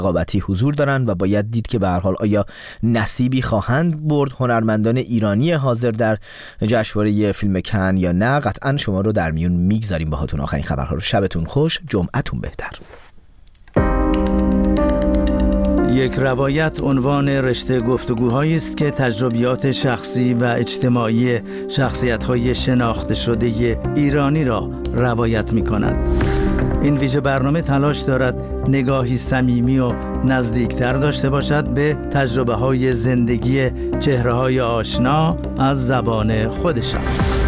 رقابتی حضور دارن و باید دید که به هر حال آیا نصیبی خواهند برد هنرمندان ایرانی حاضر در جشنواره فیلم کن یا نه. قطعا شما رو در میون میگذاریم باهاتون. آخرین خبرها رو. شبتون خوش، جمعتون بهتر. یک روایت عنوان رشته گفتگوهایی است که تجربیات شخصی و اجتماعی شخصیت‌های شناخته شده ایرانی را روایت می‌کند. این ویژه برنامه تلاش دارد نگاهی صمیمی و نزدیکتر داشته باشد به تجربه‌های زندگی چهره‌های آشنا از زبان خودشان.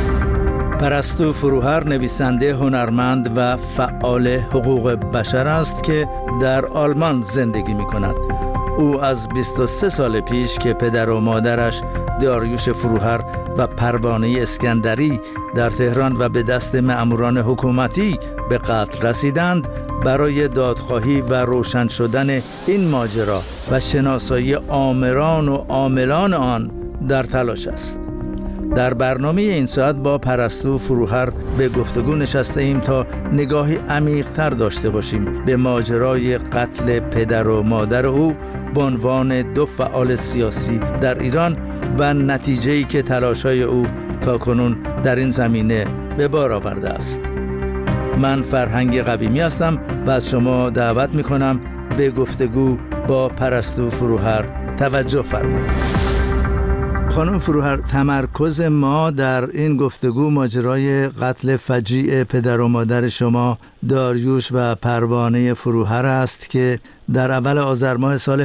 پرستو فروهر نویسنده، هنرمند و فعال حقوق بشر است که در آلمان زندگی می‌کند. او از 23 سال پیش که پدر و مادرش داریوش فروهر و پروانه اسکندری در تهران و به دست مأموران حکومتی به قتل رسیدند، برای دادخواهی و روشن شدن این ماجرا و شناسایی آمران و عاملان آن در تلاش است. در برنامه این ساعت با پرستو فروهر به گفتگو نشسته ایم تا نگاهی عمیق‌تر داشته باشیم به ماجرای قتل پدر و مادر او به عنوان دو فعال سیاسی در ایران و نتیجه‌ای که تلاش‌های او تاکنون در این زمینه به بار آورده است. من فرهنگ قویمی هستم و از شما دعوت می‌کنم به گفتگو با پرستو فروهر توجه فرمایید. خانم فروهر، تمرکز ما در این گفتگو ماجرای قتل فجیع پدر و مادر شما داریوش و پروانه فروهر است که در اول آذر ماه سال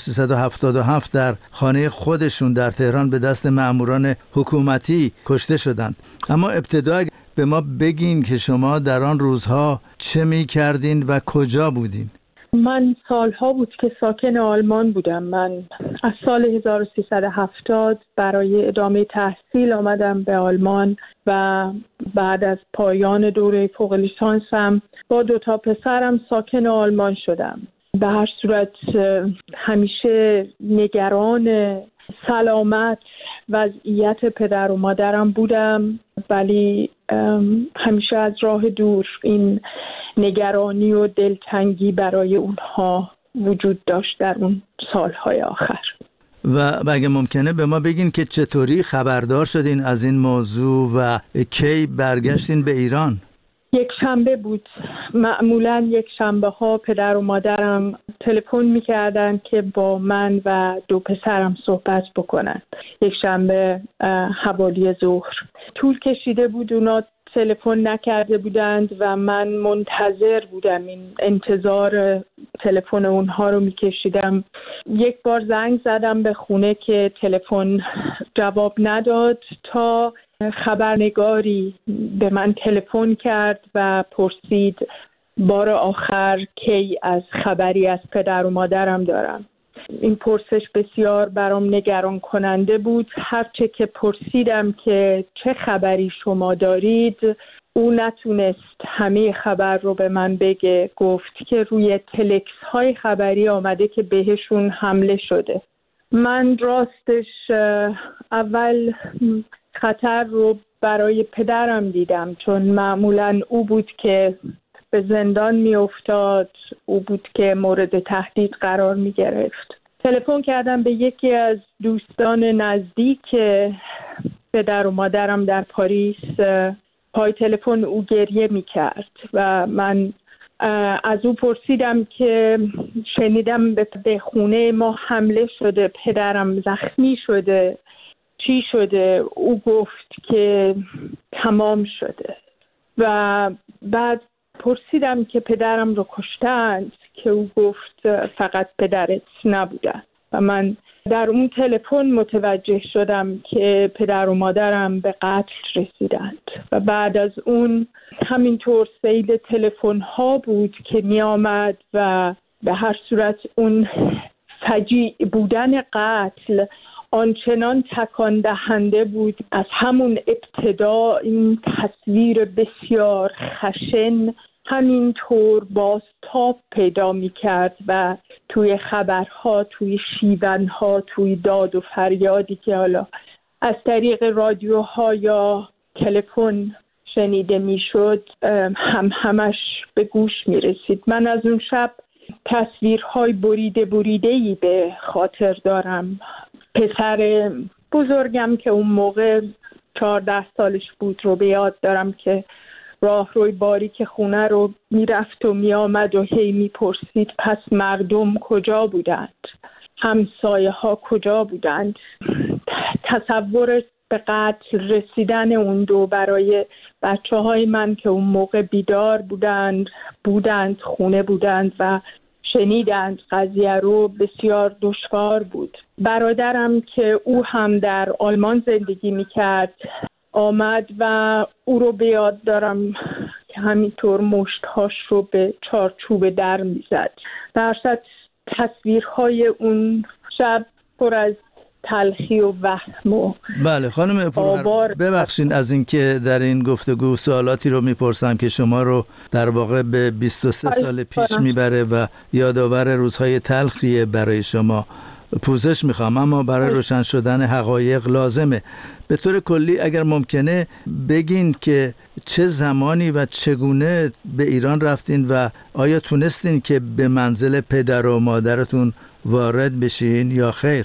1377 در خانه خودشون در تهران به دست مأموران حکومتی کشته شدند. اما ابتدا به ما بگین که شما در آن روزها چه می کردین و کجا بودین؟ من سالها بود که ساکن آلمان بودم. من از سال 1370 برای ادامه تحصیل آمدم به آلمان و بعد از پایان دوره فوق لیسانسم با 2 پسرم ساکن آلمان شدم. به هر صورت همیشه نگران سلامت وضعیت پدر و مادرم بودم، ولی همیشه از راه دور این نگرانی و دلتنگی برای اونها وجود داشت در اون سالهای آخر. و اگه ممکنه به ما بگین که چطوری خبردار شدین از این موضوع و کی برگشتین به ایران؟ یک شنبه بود. معمولا یک شنبه ها پدر و مادرم تلفن میکردن که با من و 2 پسرم صحبت بکنن. یک شنبه حوالی ظهر. طول کشیده بود، اونا تلفن نکرده بودند و من منتظر بودم، این انتظار تلفن اونها رو میکشیدم. یک بار زنگ زدم به خونه که تلفن جواب نداد تا خبرنگاری به من تلفن کرد و پرسید بار آخر کی از خبری از پدر و مادرم دارم. این پرسش بسیار برام نگران کننده بود. هرچه که پرسیدم که چه خبری شما دارید، او نتونست همه خبر رو به من بگه. گفت که روی تلکس های خبری آمده که بهشون حمله شده. من راستش اول خطر رو برای پدرم دیدم، چون معمولاً او بود که به زندان می افتاد، او بود که مورد تهدید قرار می گرفت. تلفن کردم به یکی از دوستان نزدیک پدر و مادرم در پاریس. پای تلفن او گریه می کرد و من از او پرسیدم که شنیدم به خونه ما حمله شده، پدرم زخمی شده، چی شده؟ او گفت که تمام شده. و بعد پرسیدم که پدرم رو کشتند، که او گفت فقط پدرت نبودن. و من در اون تلفن متوجه شدم که پدر و مادرم به قتل رسیدند. و بعد از اون همینطور سیل تلفن ها بود که می آمد و به هر صورت اون فجیع بودن قتل آنچنان تکان دهنده بود. از همون ابتدا این تصویر بسیار خشن همینطور بازتاب پیدا می کرد و توی خبرها، توی شیونها، توی داد و فریادی که حالا از طریق رادیوها یا تلفن شنیده می شد همش به گوش می رسید. من از اون شب تصویرهای بریده‌ای به خاطر دارم. پسر بزرگم که اون موقع 14 سالش بود رو به یاد دارم که راهروی باریک خونه رو میرفت و میآمد و هی میپرسید پس مردم کجا بودند؟ همسایه ها کجا بودند؟ تصور به قتل رسیدن اون دو برای بچه های من که اون موقع بیدار بودند خونه بودند و شنیدند قضیه رو بسیار دشوار بود. برادرم که او هم در آلمان زندگی میکرد آمد و او رو به یاد دارم که همینطور مشتهاش رو به چارچوب در میزد. در صورت تصویرهای اون شب پر از تلخی و وهم و بله خانم پرور، ببخشین از اینکه در این گفتگو سوالاتی رو میپرسم که شما رو در واقع به 23 سال پیش میبره و یادآور روزهای تلخیه برای شما. پوزش میخوام، اما برای روشن شدن حقایق لازمه به طور کلی اگر ممکنه بگین که چه زمانی و چگونه به ایران رفتین و آیا تونستین که به منزل پدر و مادرتون وارد بشین یا خیر؟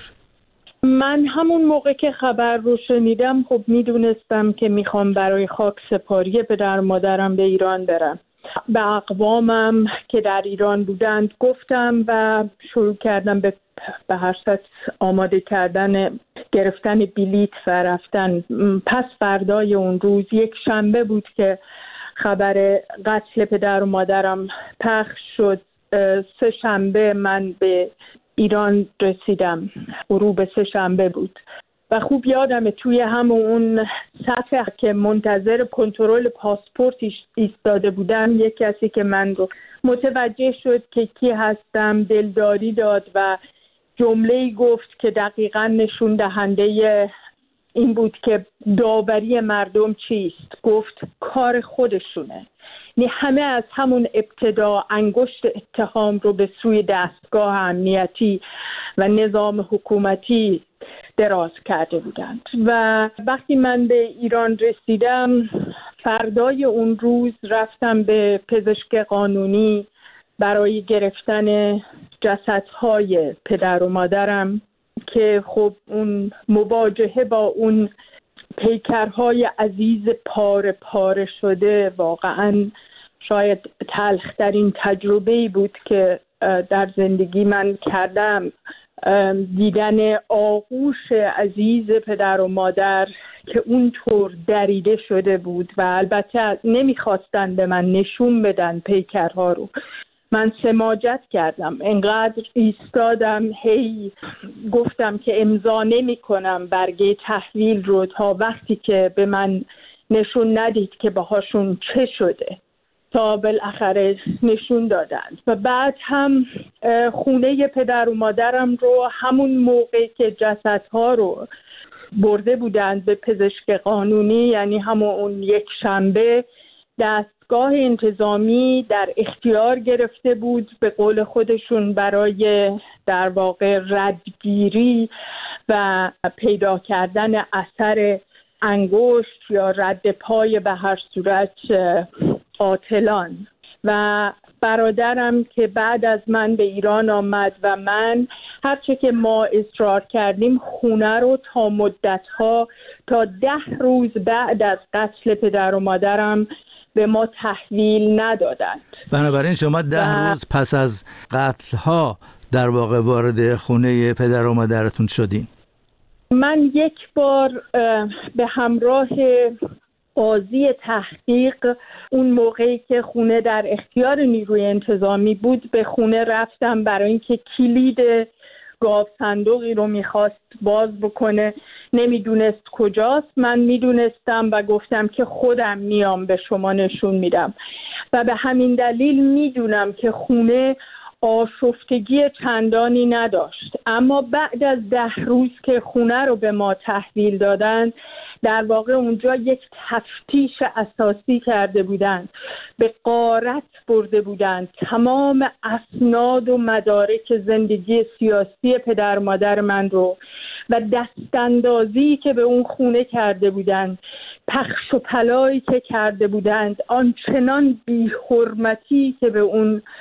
من همون موقع که خبر رو شنیدم خب میدونستم که میخوام برای خاک سپاری پدر و مادرم به ایران برم. به اقوامم که در ایران بودند گفتم و شروع کردم به هر صورت آماده کردن گرفتن بلیط و رفتن. پس فردای اون روز یک شنبه بود که خبر قتل پدر و مادرم پخش شد. 3 شنبه من به ایران رسیدم. غروب 3 شنبه بود و خوب یادمه توی اون صفحه که منتظر کنترل پاسپورت ایستاده بودم یک کسی که من رو متوجه شد که کی هستم دلداری داد و جمله‌ای گفت که دقیقاً نشون دهنده این بود که داوری مردم چیست. گفت کار خودشونه. همه از همون ابتدا انگشت اتهام رو به سوی دستگاه امنیتی و نظام حکومتی دراز کرده بودند و وقتی من به ایران رسیدم فردای اون روز رفتم به پزشک قانونی برای گرفتن جسدهای پدر و مادرم که خب اون مواجهه با اون پیکرهای عزیز پاره شده واقعاً شاید تلخ‌ترین تجربه‌ای بود که در زندگی من کردم. دیدن آغوش عزیز پدر و مادر که اونطور دریده شده بود و البته نمیخواستن به من نشون بدن پیکرها رو. من سماجت کردم، انقدر ایستادم هی گفتم که امضا نمی کنم برگه تحویل رو تا وقتی که به من نشون ندید که باهاشون چه شده، تا بالاخره نشون دادند. و بعد هم خونه پدر و مادرم رو همون موقع که جسدها رو برده بودند به پزشک قانونی، یعنی همون یک شنبه، دستگاه انتظامی در اختیار گرفته بود به قول خودشون برای در واقع ردگیری و پیدا کردن اثر انگشت یا رد پای به هر صورت قاتلان. و برادرم که بعد از من به ایران آمد و من هرچه که ما اصرار کردیم خونه رو تا مدتها تا 10 روز بعد از قتل پدر و مادرم به ما تحویل ندادند. بنابراین شما 10 روز پس از قتل‌ها در واقع وارد خونه پدر و مادرتون شدین؟ من یک بار به همراه قاضی تحقیق اون موقعی که خونه در اختیار نیروی انتظامی بود به خونه رفتم برای اینکه کلید گاو صندوقی رو میخواست باز بکنه. نمیدونست کجاست، من میدونستم و گفتم که خودم میام به شما نشون میدم و به همین دلیل میدونم که خونه آشفتگی چندانی نداشت. اما بعد از 10 روز که خونه رو به ما تحویل دادن در واقع اونجا یک تفتیش اساسی کرده بودند، به غارت برده بودند تمام اسناد و مدارک زندگی سیاسی پدر مادر من رو و دستاندازی که به اون خونه کرده بودند، پخش و پلایی که کرده بودند، آنچنان بی‌حرمتی که به اون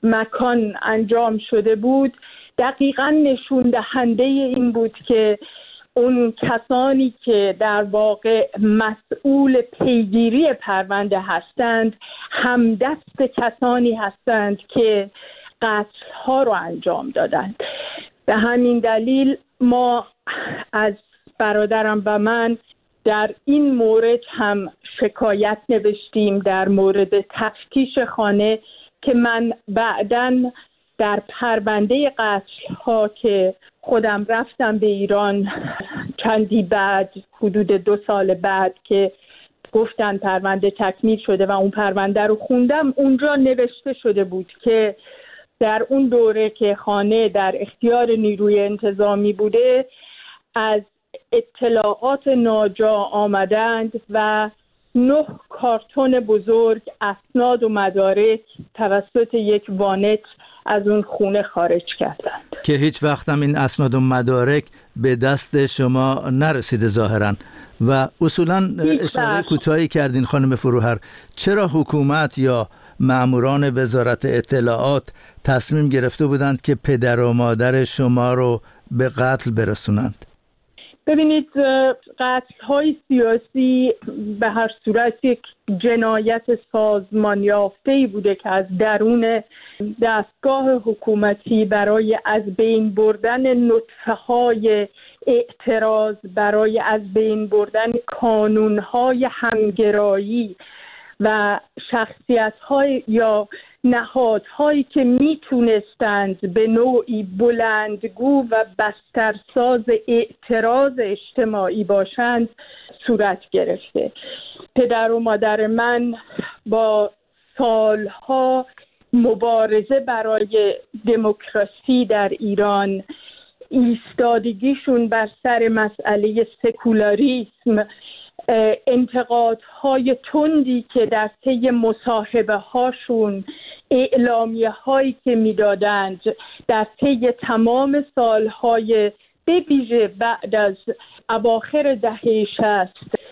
مکان انجام شده بود دقیقاً نشون دهنده این بود که اون کسانی که در واقع مسئول پیگیری پرونده هستند همدست کسانی هستند که قتل‌ها رو انجام دادند. به همین دلیل ما از برادرم و من در این مورد هم شکایت نوشتیم در مورد تفتیش خانه که من بعداً در پرونده قتل‌ها که خودم رفتم به ایران چندی بعد، حدود 2 سال بعد که گفتن پرونده تکمیل شده و اون پرونده رو خوندم، اونجا نوشته شده بود که در اون دوره که خانه در اختیار نیروی انتظامی بوده از اطلاعات ناجا آمدند و 9 کارتون بزرگ اسناد و مدارک توسط یک وانت از اون خونه خارج کردند که هیچ وقت هم این اسناد و مدارک به دست شما نرسیده ظاهراً. و اصولاً اشاره کوتاهی کردین خانم فروهر، چرا حکومت یا ماموران وزارت اطلاعات تصمیم گرفته بودند که پدر و مادر شما رو به قتل برسونند؟ ببینید، قتل‌های سیاسی به هر صورت یک جنایت سازمان یافته‌ای بوده که از درون دستگاه حکومتی برای از بین بردن نطفه‌های اعتراض، برای از بین بردن کانون‌های همگرایی و شخصیت‌های یا نهادهایی که میتونستند به نوعی بلندگو و بسترساز اعتراض اجتماعی باشند صورت گرفته. پدر و مادر من با سالها مبارزه برای دموکراسی در ایران، ایستادگیشون بر سر مسئله سکولاریسم، انتقادهای تندی که در طی مصاحبه هاشون، اعلامیه هایی که میدادند در طی تمام سالهای به ویژه بعد از اواخر دهه 60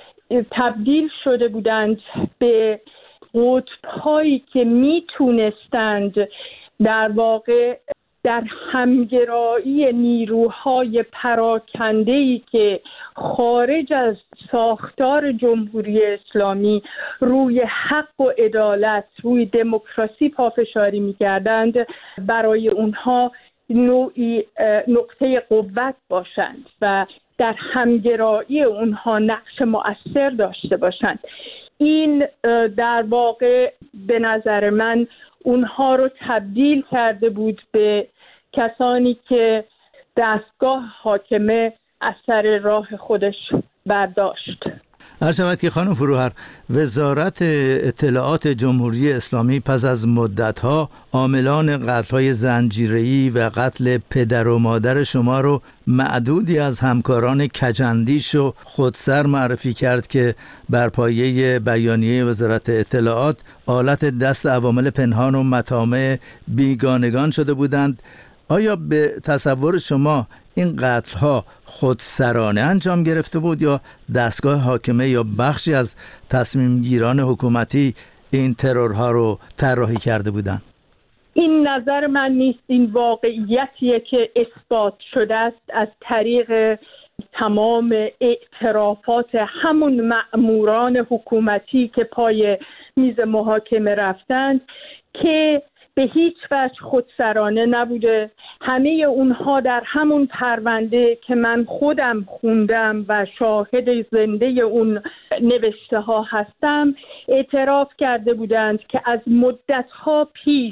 تبدیل شده بودند به قطب هایی که میتونستند در واقع در همگرایی نیروهای پراکنده‌ای که خارج از ساختار جمهوری اسلامی روی حق و عدالت، روی دموکراسی پافشاری می‌کردند، برای اونها نوعی نقطه قوت باشند و در همگرایی اونها نقش مؤثر داشته باشند. این در واقع به نظر من اونها رو تبدیل کرده بود به کسانی که دستگاه حاکمه از سر راه خودش برداشت. هر شود که خانم فروهر، وزارت اطلاعات جمهوری اسلامی پس از مدتها عاملان قتل‌های زنجیره‌ای و قتل پدر و مادر شما رو معدودی از همکاران کجندیش و خودسر معرفی کرد که بر پایه بیانیه وزارت اطلاعات آلت دست عوامل پنهان و مطامع بیگانگان شده بودند. آیا به تصور شما این قتل‌ها خودسرانه انجام گرفته بود یا دستگاه حاکمه یا بخشی از تصمیم گیران حکومتی این ترورها رو طراحی کرده بودند؟ این نظر من نیست، این واقعیتیه که اثبات شده است از طریق تمام اعترافات همون مأموران حکومتی که پای میز محاکمه رفتند که به هیچ وجه خودسرانه نبوده. همه اونها در همون پرونده که من خودم خوندم و شاهد زنده اون نوشته ها هستم اعتراف کرده بودند که از مدتها پیش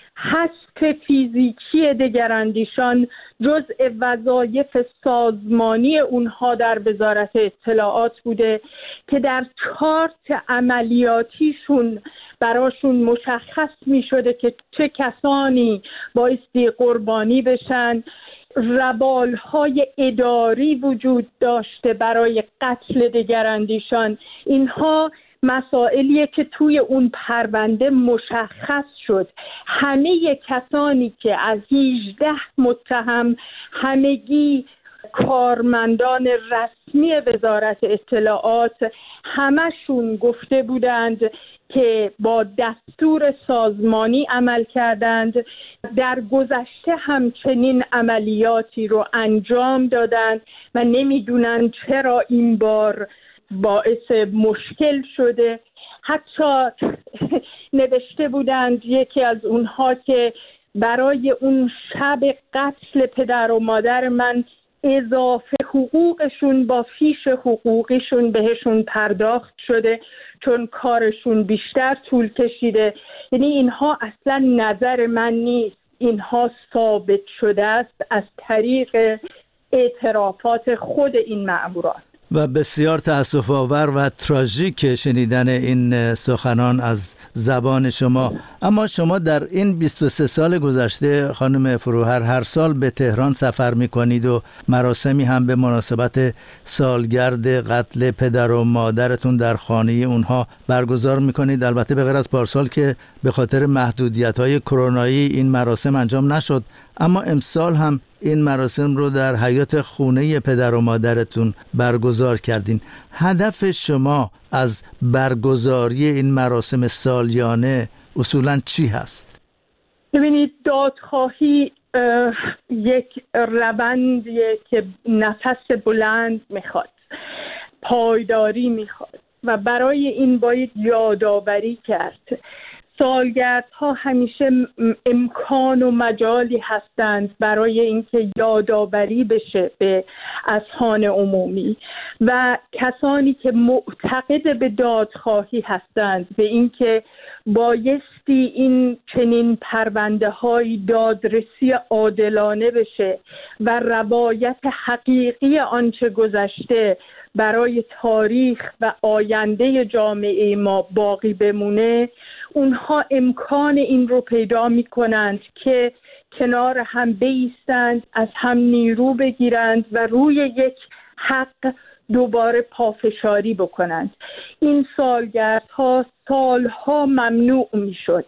حذف فیزیکی دگراندیشان جزء وظایف سازمانی اونها در وزارت اطلاعات بوده که در چارت عملیاتیشون براشون مشخص می شده که چه کسانی بایستی قربانی بشن. روالهای اداری وجود داشته برای قتل دگراندیشان. اینها مسائلیه که توی اون پرونده مشخص شد. همه کسانی که از 18 متهم همگی کارمندان رسمی وزارت اطلاعات، همشون گفته بودند که با دستور سازمانی عمل کردند. در گذشته همچنین عملیاتی رو انجام دادند و نمیدونن چرا این بار باعث مشکل شده. حتی نوشته بودند یکی از اونها که برای اون شب قتل پدر و مادر من اضافه حقوقشون با فیش حقوقیشون بهشون پرداخت شده چون کارشون بیشتر طول کشیده. یعنی اینها اصلا نظر من نیست، اینها ثابت شده است از طریق اعترافات خود این مأموران. و بسیار تأسف آور و تراژیک شنیدن این سخنان از زبان شما. اما شما در این 23 سال گذشته خانم فروهر هر سال به تهران سفر می‌کنید و مراسمی هم به مناسبت سالگرد قتل پدر و مادرتون در خانه اونها برگزار می‌کنید. البته به غیر از پارسال که به خاطر محدودیت‌های کرونایی این مراسم انجام نشد، اما امسال هم این مراسم رو در حیاط خونه پدر و مادرتون برگزار کردین. هدف شما از برگزاری این مراسم سالیانه اصولاً چی هست؟ ببینید، دادخواهی یک روندیه که نفس بلند میخواد، پایداری میخواد و برای این باید یادآوری کرد. سالگردها همیشه امکان و مجالی هستند برای اینکه یادآوری بشه به اذهان عمومی و کسانی که معتقد به دادخواهی هستند به اینکه بایستی این چنین پرونده های دادرسی عادلانه بشه و روایت حقیقی آنچه گذشته برای تاریخ و آینده جامعه ما باقی بمونه، اونها امکان این رو پیدا می کنند که کنار هم بایستند، از هم نیرو بگیرند و روی یک حق دوباره پافشاری بکنند. این سالگردها سالها ممنوع می شد،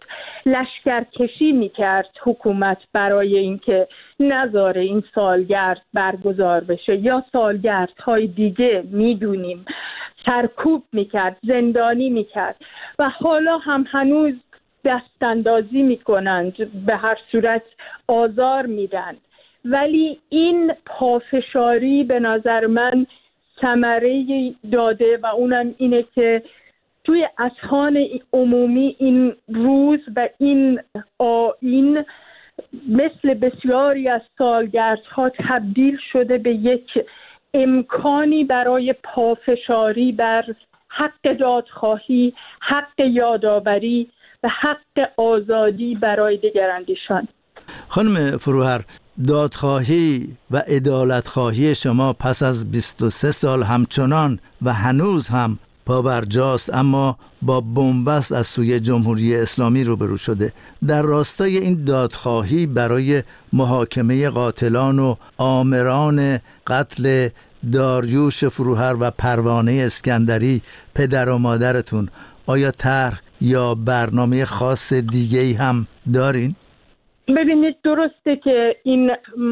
لشکرکشی می کرد حکومت برای اینکه نذاره این سالگرد برگزار بشه، یا سالگردهای دیگه میدونیم سرکوب میکرد، زندانی میکرد و حالا هم هنوز دستاندازی میکنند، به هر صورت آزار میدن. ولی این پافشاری به نظر من ثمره داده و اونم اینه که توی اذهان عمومی این روز و این آیین مثل بسیاری از سالگردها تبدیل شده به یک امکانی برای پافشاری بر حق دادخواهی، حق یادآوری و حق آزادی برای دگراندیشان. خانم فروهر، دادخواهی و عدالتخواهی شما پس از 23 سال همچنان و هنوز هم پابرجاست، اما با بنبست از سوی جمهوری اسلامی روبرو شده. در راستای این دادخواهی برای محاکمه قاتلان و آمران قتل داریوش فروهر و پروانه اسکندری پدر و مادرتون، آیا طرح یا برنامه خاص دیگه‌ای هم دارین؟ ببینید، درسته که این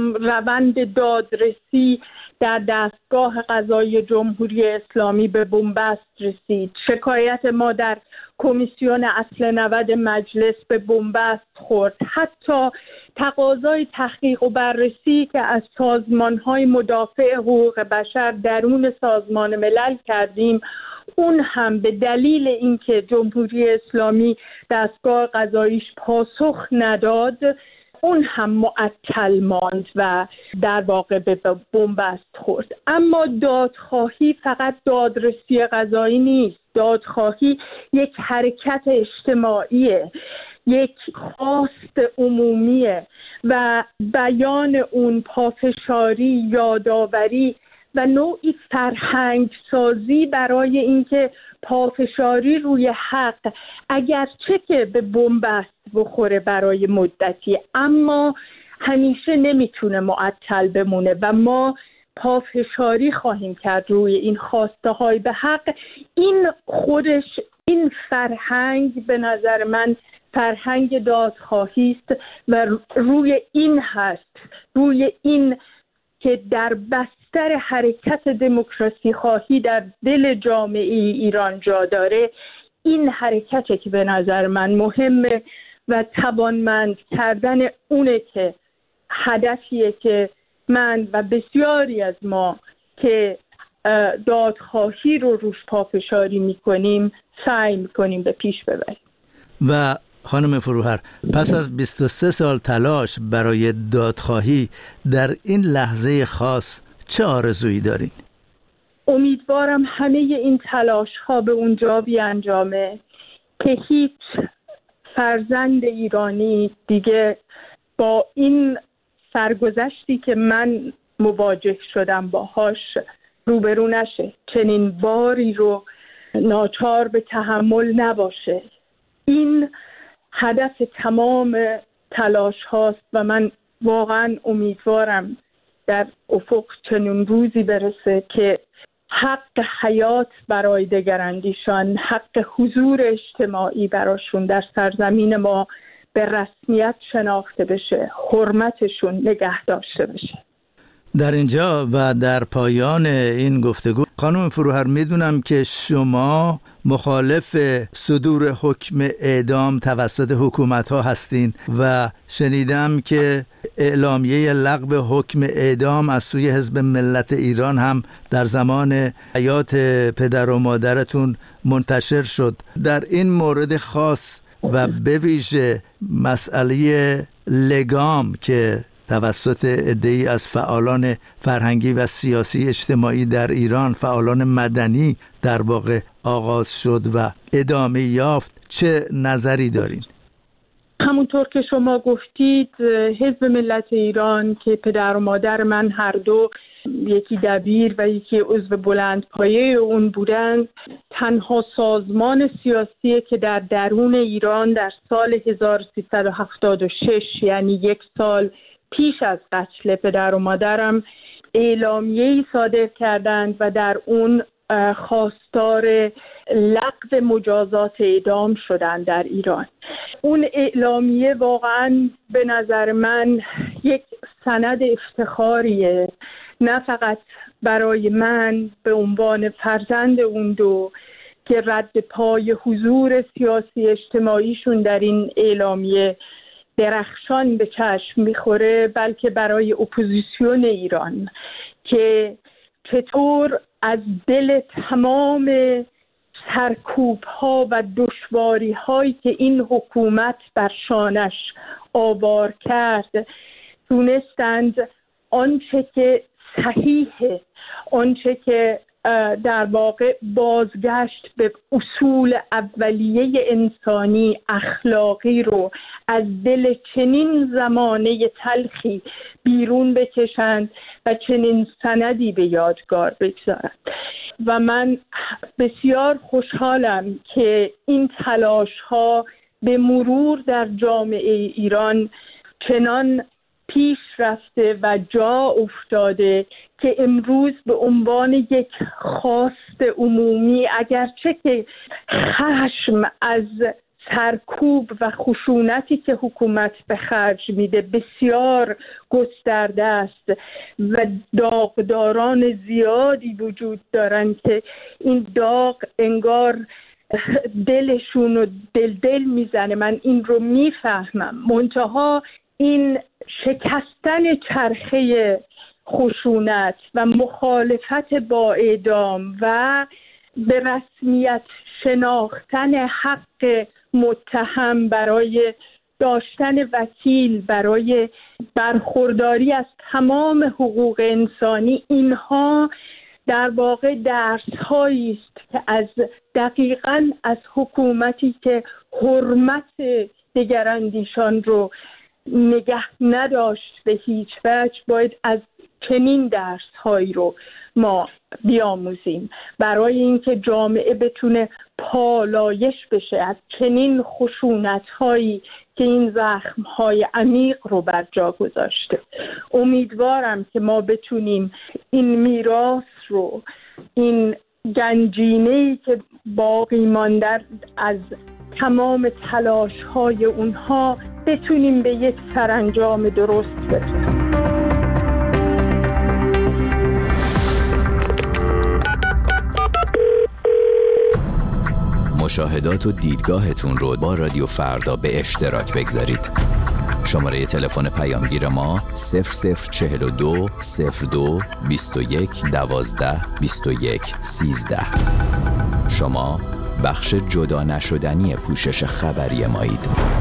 روند دادرسی در دستگاه قضایی جمهوری اسلامی به بنبست رسید. شکایت ما در کمیسیون اصل 90 مجلس به بنبست خورد. حتی تقاضای تحقیق و بررسی که از سازمان‌های مدافع حقوق بشر درون سازمان ملل کردیم، اون هم به دلیل اینکه جمهوری اسلامی دستگاه قضاییش پاسخ نداد، اون هم معطل ماند و در واقع به بنبست خورد. اما دادخواهی فقط دادرسی قضایی نیست. دادخواهی یک حرکت اجتماعیه، یک خواست عمومیه و بیان اون پافشاری، یادآوری و نوعی فرهنگ سازی برای اینکه پافشاری روی حق اگرچه که به بنبست بخوره برای مدتی، اما همیشه نمیتونه معطل بمونه و ما پافشاری خواهیم کرد روی این خواسته های به حق. این خودش، این فرهنگ به نظر من فرهنگ دادخواهی است و روی این هست، روی این که در بستر حرکت دموکراسی خواهی در دل جامعه ایران جا داره، این حرکته که به نظر من مهمه و توانمند کردن اونه که هدفیه که من و بسیاری از ما که دادخواهی رو روش پافشاری میکنیم سعی میکنیم به پیش ببریم. و خانم فروهر، پس از 23 سال تلاش برای دادخواهی در این لحظه خاص چه آرزویی دارین؟ امیدوارم همه این تلاش ها به اونجا بیانجامه که هیچ فرزند ایرانی دیگه با این سرگذشتی که من مواجه شدم باهاش روبرو نشه، چنین باری رو ناچار به تحمل نباشه. این هدف تمام تلاش هاست و من واقعا امیدوارم در افق چنین روزی برسه که حق حیات برای دگراندیشان، حق حضور اجتماعی براشون در سرزمین ما به رسمیت شناخته بشه، حرمتشون نگه داشته بشه. در اینجا و در پایان این گفتگو خانم فروهر، میدونم که شما مخالف صدور حکم اعدام توسط حکومت‌ها هستین و شنیدم که اعلامیه لغو حکم اعدام از سوی حزب ملت ایران هم در زمان حیات پدر و مادرتون منتشر شد. در این مورد خاص و به ویژه مسئله لگام که توسط عده‌ای از فعالان فرهنگی و سیاسی اجتماعی در ایران، فعالان مدنی در واقع آغاز شد و ادامه یافت، چه نظری دارین؟ همونطور که شما گفتید، حزب ملت ایران که پدر و مادر من هر دو یکی دبیر و یکی عضو بلند پایه اون بودند، تنها سازمان سیاسی که در درون ایران در سال 1376 یعنی 1 سال پیش از قتل پدر و مادرم اعلامیه‌ای صادر کردند و در اون خواستار لغو مجازات اعدام شدند در ایران. اون اعلامیه واقعاً به نظر من یک سند افتخاریه، نه فقط برای من به عنوان فرزند اون دو که رد پای حضور سیاسی اجتماعیشون در این اعلامیه درخشان به چشم میخوره، بلکه برای اپوزیسیون ایران که چطور از دل تمام سرکوب ها و دشواری هایی که این حکومت بر شانش آوار کرد تونستند آنچه که صحیحه، آنچه که در واقع بازگشت به اصول اولیه انسانی اخلاقی رو از دل چنین زمانه تلخی بیرون بکشند و چنین سندی به یادگار بگذارند. و من بسیار خوشحالم که این تلاش ها به مرور در جامعه ایران چنان پیش رفته و جا افتاده که امروز به عنوان یک خواست عمومی، اگرچه که خشم از سرکوب و خشونتی که حکومت به خرج میده بسیار گسترده است و داغداران زیادی وجود دارن که این داغ انگار دلشون رو دل میزنه، من این رو میفهمم، منتها این شکستن چرخه خشونت و مخالفت با اعدام و به رسمیت شناختن حق متهم برای داشتن وکیل، برای برخورداری از تمام حقوق انسانی، اینها در واقع درس‌هایی است که از دقیقاً از حکومتی که حرمت دگراندیشان رو نگه نداشت به هیچ وجه باید از چنین درس‌هایی رو ما بیاموزیم برای اینکه جامعه بتونه پالایش بشه از چنین خشونت‌هایی که این زخم‌های عمیق رو بر جا گذاشته. امیدوارم که ما بتونیم این میراث رو، این گنجینه‌ای که باقی مانده از تمام تلاش‌های اونها بتونیم به یک سرانجام درست برسیم. مشاهدات و دیدگاهتون رو با رادیو فردا به اشتراک بگذارید. شماره تلفن پیامگیر ما 0042 02 21 12 21 13. شما بخش جدا نشدنی پوشش خبری مایید.